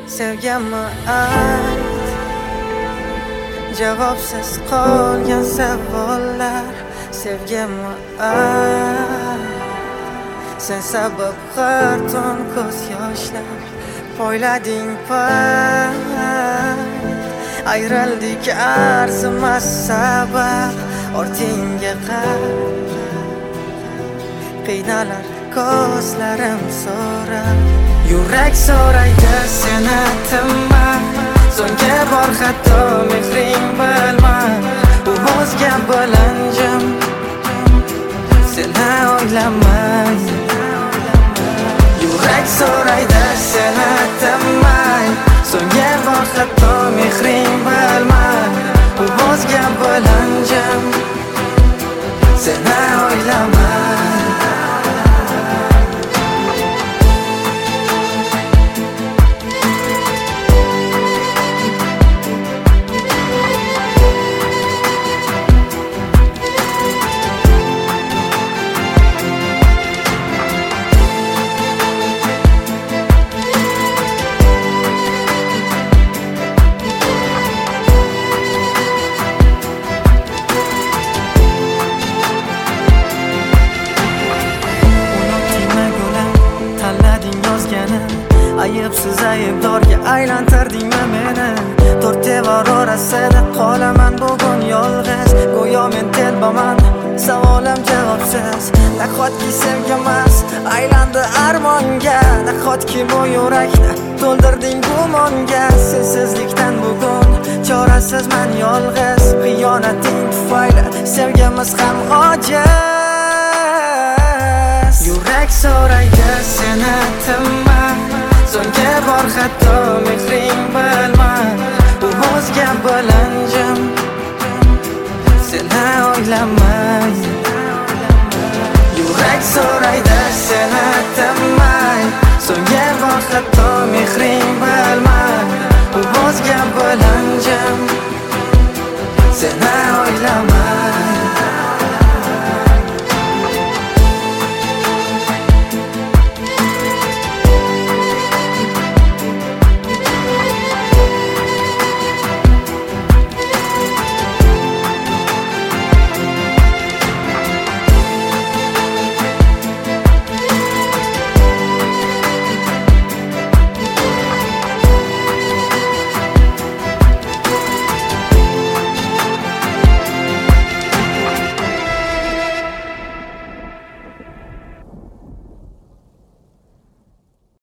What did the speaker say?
Sevganmi ayt, javobsiz qolgan savollar. Sevganmi ayt, sen sabab har tun ko'z yoshlar. Poylading payt, ayrildik arzimas sabab. Ortingga qar, qiynalar ko'zlarim so'rab. Yurak so'raydi seni tinmay, so'nggi bor hatto mehring bilmay. Bu o'zga bo'lanjim seni o'ylamay. Yurak so'raydi seni tinmay, so'nggi bor hatto mehring bilmay. Bu o'zga bo'lanjim seni o'ylamay. Ayıpsız ayıpdorga aylantirdingmi meni? To'rt devor orasida qolaman bugun yolg'iz. Go'yo men telbaman, savolim javobsiz. Nahotki sevgamas aylandi armonga? Nahotki bu yurakni to'ldirding gumonga? Sensizlikdan bugun chorasizman yolg'iz. Xiyonating tufayli sevgimiz ham ojiz. Yurak so'raydi seni tinmay, so'nggi bor hatto mehring bilmay. Bu o'zga bo'lanjim seni o'ylamay. Yurak so'raydi seni tinmay, so'nggi bor hatto